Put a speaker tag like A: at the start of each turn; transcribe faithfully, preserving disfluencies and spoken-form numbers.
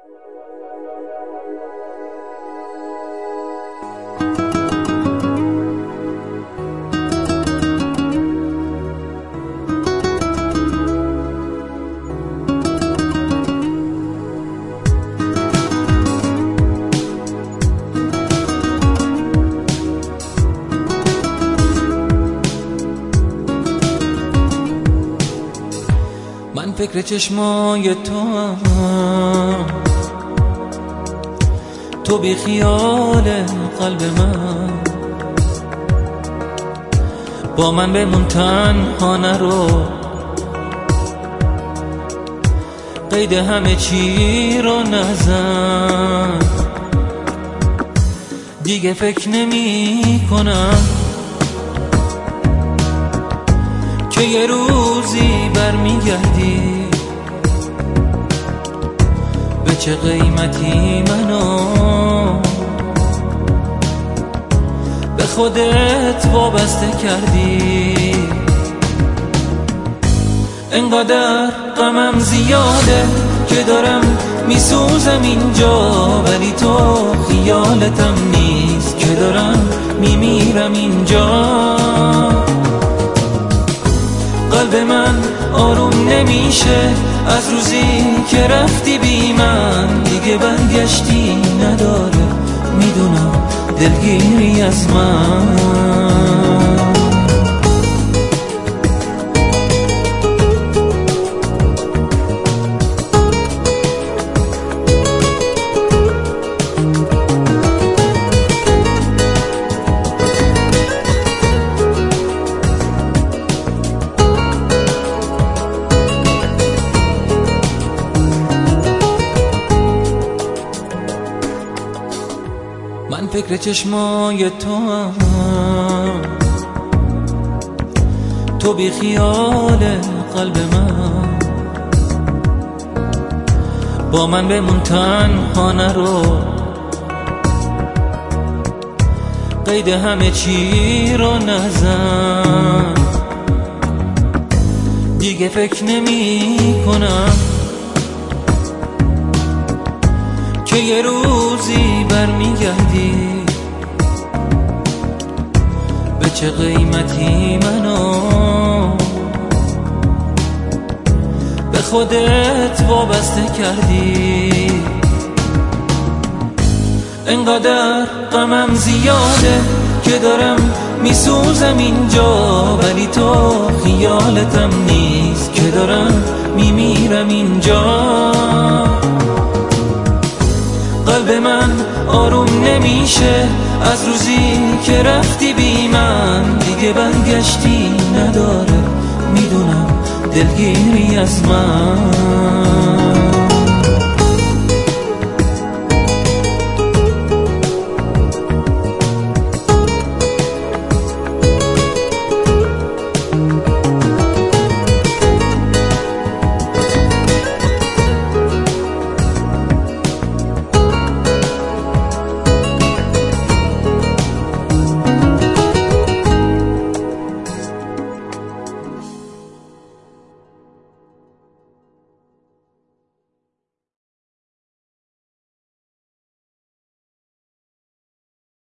A: من فکر چشمای تو هم، تو بی خیال قلب من، با من بمون تنها نرو، قید همه چی رو نزن. دیگه فکر نمی کنم که یه روزی برمیگردی، به چه قیمتی منو به خودت وابسته کردی. انقدر غمم زیاده که دارم میسوزم اینجا، ولی تو خیالتم نیست که دارم میمیرم اینجا. قلب من آروم نمیشه از روزی که رفتی بی من، دیگه برگشتی نداره، میدونم دلگیری از من. من فکر چشمای تو هم، تو بی خیال قلب من، با من بمون تنها نرو، قید همه چی رو نزن. دیگه فکر نمی کنم که یه روزی برمیگردی، به چه قیمتی منو به خودت وابسته کردی. انقدر غمم زیاده که دارم میسوزم اینجا، ولی تو خیالتم نیست که دارم میمیرم اینجا. قلب من آروم نمیشه از روزی که رفتی بی من، دیگه برگشتی نداره، میدونم دلگیری از من.